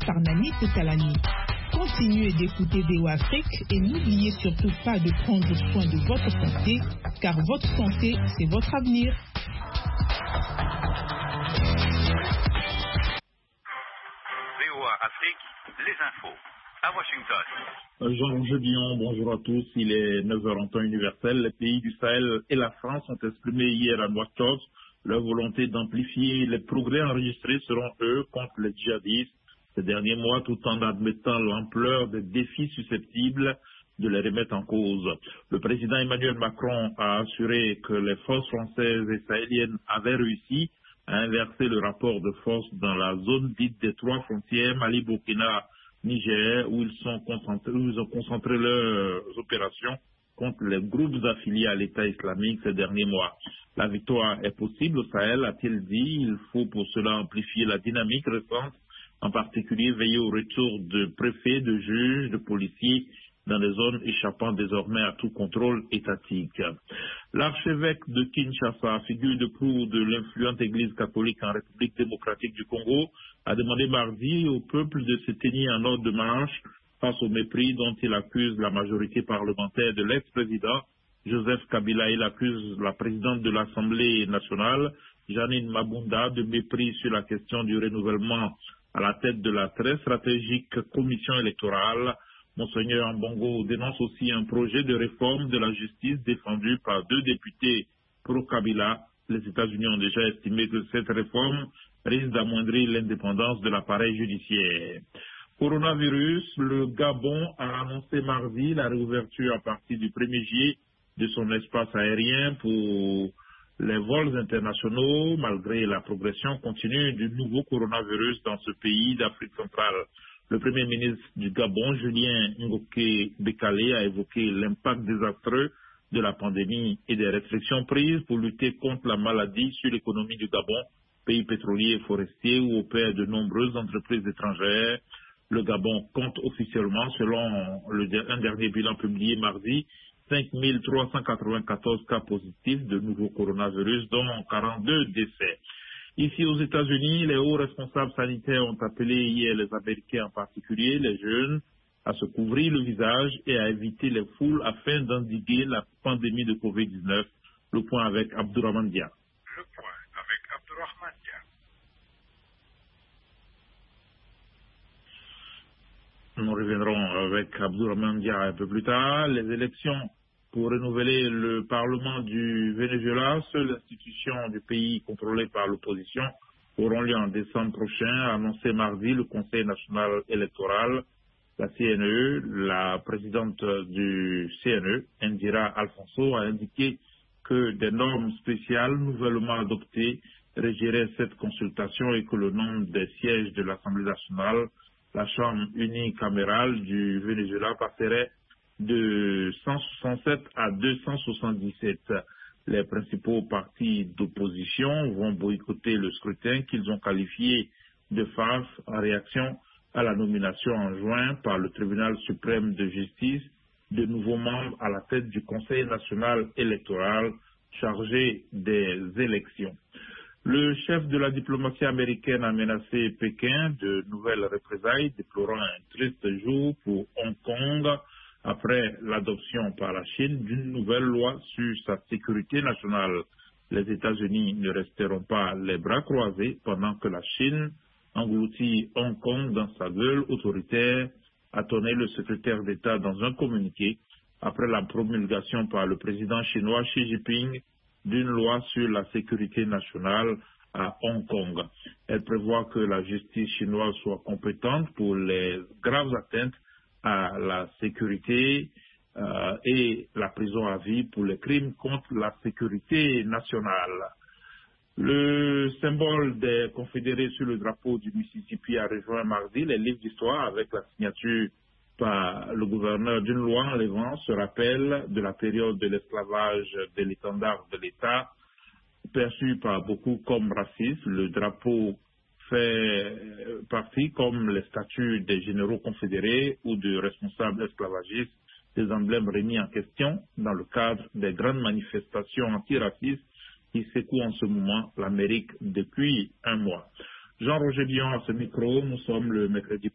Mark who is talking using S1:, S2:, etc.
S1: par Nani Tekalani. Continuez d'écouter VOA Afrique et n'oubliez surtout pas de prendre soin de votre santé, car votre santé, c'est votre avenir.
S2: VOA Afrique, les infos. À Washington.
S3: Jean-Roger Dion, bonjour à tous. Il est 9h en temps universel. Les pays du Sahel et la France ont exprimé hier à Nouakchott leur volonté d'amplifier les progrès enregistrés selon eux contre les djihadistes ces derniers mois, tout en admettant l'ampleur des défis susceptibles de les remettre en cause. Le président Emmanuel Macron a assuré que les forces françaises et sahéliennes avaient réussi à inverser le rapport de force dans la zone dite des trois frontières, Mali, Burkina, Niger, où ils ont concentré leurs opérations contre les groupes affiliés à l'État islamique ces derniers mois. La victoire est possible au Sahel, a-t-il dit. Il faut pour cela amplifier la dynamique récente, en particulier veiller au retour de préfets, de juges, de policiers dans des zones échappant désormais à tout contrôle étatique. L'archevêque de Kinshasa, figure de proue de l'influente Église catholique en République démocratique du Congo, a demandé mardi au peuple de se tenir en ordre de marche face au mépris dont il accuse la majorité parlementaire de l'ex-président Joseph Kabila. Il accuse la présidente de l'Assemblée nationale, Janine Mabunda, de mépris sur la question du renouvellement à la tête de la très stratégique commission électorale. Monseigneur Mbongo dénonce aussi un projet de réforme de la justice défendu par deux députés pro-Kabila. Les États-Unis ont déjà estimé que cette réforme risque d'amoindrir l'indépendance de l'appareil judiciaire. Coronavirus, le Gabon a annoncé mardi la réouverture à partir du 1er juillet de son espace aérien pour les vols internationaux, malgré la progression continue du nouveau coronavirus dans ce pays d'Afrique centrale. Le Premier ministre du Gabon, Julien Ngoké Bekale, a évoqué l'impact désastreux de la pandémie et des restrictions prises pour lutter contre la maladie sur l'économie du Gabon, pays pétrolier et forestier où opèrent de nombreuses entreprises étrangères. Le Gabon compte officiellement, selon un dernier bilan publié mardi, 5 394 cas positifs de nouveaux coronavirus, dont 42 décès. Ici aux États-Unis, les hauts responsables sanitaires ont appelé hier les Américains, en particulier les jeunes, à se couvrir le visage et à éviter les foules afin d'endiguer la pandémie de Covid-19. Le point avec Abdourahmane Dia.
S2: Le point avec Abdourahmane Dia.
S3: Nous reviendrons avec Abdourahmane Dia un peu plus tard. Les élections pour renouveler le Parlement du Venezuela, seule institution du pays contrôlée par l'opposition, auront lieu en décembre prochain, a annoncé mardi le Conseil national électoral. La CNE, la présidente du CNE, Indira Alfonso, a indiqué que des normes spéciales nouvellement adoptées régiraient cette consultation et que le nombre des sièges de l'Assemblée nationale, la Chambre unicamérale du Venezuela, passerait de 167 à 277. Les principaux partis d'opposition vont boycotter le scrutin qu'ils ont qualifié de farce en réaction à la nomination en juin par le Tribunal suprême de justice de nouveaux membres à la tête du Conseil national électoral chargé des élections. Le chef de la diplomatie américaine a menacé Pékin de nouvelles représailles, déplorant un triste jour pour Hong Kong après l'adoption par la Chine d'une nouvelle loi sur sa sécurité nationale. Les États-Unis ne resteront pas les bras croisés pendant que la Chine engloutit Hong Kong dans sa gueule autoritaire, a tonné le secrétaire d'État dans un communiqué après la promulgation par le président chinois Xi Jinping d'une loi sur la sécurité nationale à Hong Kong. Elle prévoit que la justice chinoise soit compétente pour les graves atteintes à la sécurité et la prison à vie pour les crimes contre la sécurité nationale. Le symbole des confédérés sur le drapeau du Mississippi a rejoint mardi les livres d'histoire avec la signature par le gouverneur d'une loi enlevant ce rappel de la période de l'esclavage de l'étendard de l'État, perçu par beaucoup comme raciste. Le drapeau fait partie, comme les statuts des généraux confédérés ou de responsables esclavagistes, des emblèmes remis en question dans le cadre des grandes manifestations antiracistes qui secouent en ce moment l'Amérique depuis un mois. Jean-Roger Dion à ce micro, nous sommes le mercredi